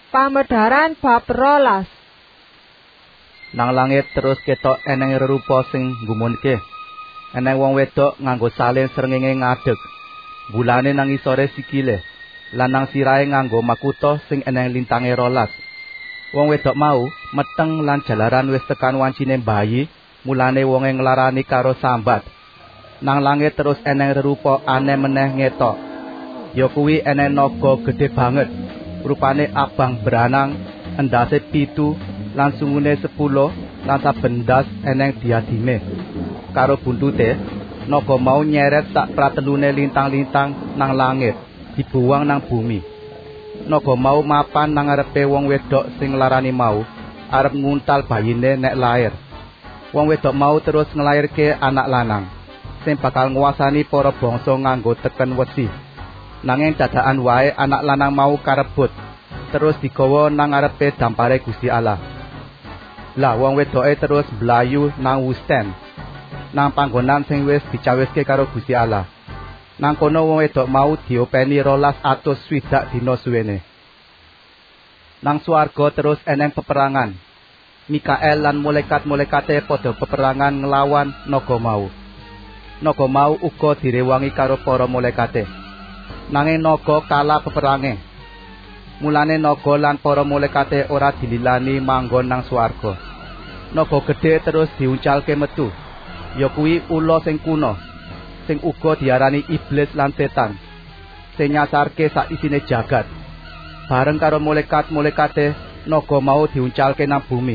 Pamedaran bab 12. Nang langit terus ketok eneng rerupa sing nggumunke. Eneng wong wedok nganggo salin srengenge ngadeg. Bulane nang isore sikile. Lan nang sirahe nganggo makuta sing eneng lintange 12. Wong wedok mau meteng lan jalaran wis tekan wancine bayi, mulane wonge nglarani karo sambat. Nang langit terus eneng rerupa aneh meneh ngetok. Ya kuwi eneng naga gedhe banget. Rupane abang beranang, endase 7 lan sungune 10 lan saben ndas eneng diadime. Karo buntute, naga mau nyeret sak pratelune lintang-lintang nang langit, dibuang nang bumi. Naga mau mapan nang ngarepe wong wedok sing nglarani mau, arep nguntal bayine nek lair. Wong wedok mau terus nglairke anak lanang, sing bakal nguasani para bangsa nganggo teken wesi. Nanging dadakan wae anak lanang mau karebut, terus digawa nang ngarepe dampare Gusti Allah. Lah wong wedoke terus blayu nang wusten, nang panggonan sing wis dicawiske karo Gusti Allah. Nang kono wong wedok mau diopeni 1260 dina suwene. Nang swarga terus eneng peperangan. Mikael lan malaikat-malaikate padha peperangan nglawan naga mau. Naga mau uga direwangi karo para malaikate. Nanging naga kalah peperange. Mulane naga lan para malaikate ora dililani manggon nang swarga. Naga gedhe terus diuncalke metu. Ya kuwi ula sing kuno, sing uga diarani iblis lan setan, sing nyasarke sak isine jagat. Bareng karo malaikat-malaikate, naga mau diuncalke nang bumi.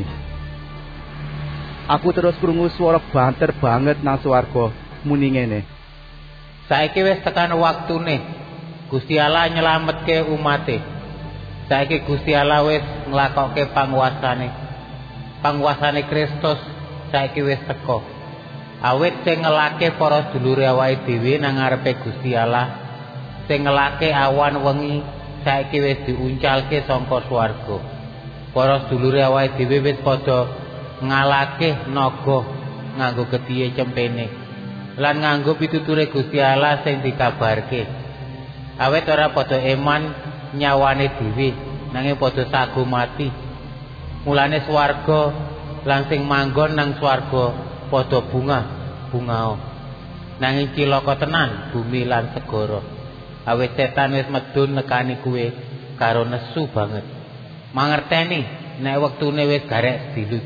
Aku terus krungu swara banter banget nang swarga muni ngene. Saiki wis tekan waktune Gusti Allah nyelametke umate. Saiki Gusti Allah wis nglakokke panguasane Kristus saiki wis teka. Awit sing ngelake para dulure awake dhewe nang ngarepe Gusti Allah, sing ngelake awan wengi saiki wis diuncalke saka swarga. Para dulure awake dhewe wis padha ngalake naga nganggo getihe cempene lan nganggo pituture Gusti Allah sing dikabarke. Awet ora padha eman nyawane dhewe, nanging padha sagu mati. Mulane swarga lan sing manggon nang swarga padha bungao. Nanging cilaka tenan bumi lan segara. Awet setan wis medun nekani kuwe karo nesu banget. Mangerteni nek wektune wis garek sedilut.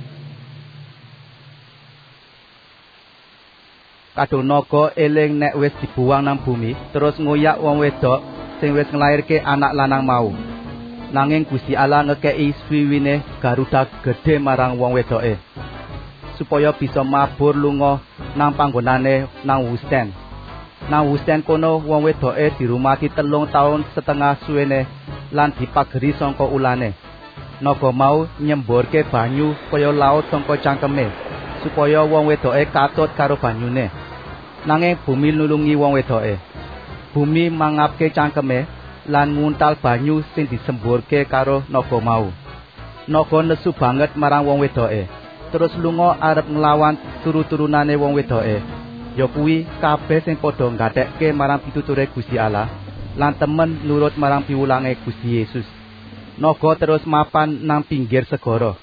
Kadung naga eling nek wis dibuang nang bumi, terus ngoyak wong wedok sing wis nglairke anak lanang mau. Nanging Gusti Allah ngekeki swiwine garuda gedhe marang wong wedoke, supaya bisa mabur lunga nang panggonane nang wusten. Nang wusten kono wong wedoke dirumati 3 taun setengah suwene lan dipageri saka ulane. Naga mau nyemborke banyu kaya laut saka cangkeme, supaya wong wedoke katut karo banyune. Nanging bumi nulungi wong wedoke. Bumi mangapke cangkeme lan nguntal banyu sing disemburke karo naga mau. Naga nesu banget marang wong wedoke, terus lunga arep nglawan turu-turunane wong wedoke. Ya kuwi kabeh sing padha nggathekke marang pituture Gusti Allah lan temen nurut marang piwulange Gusti Yesus. Naga terus mapan nang pinggir segara.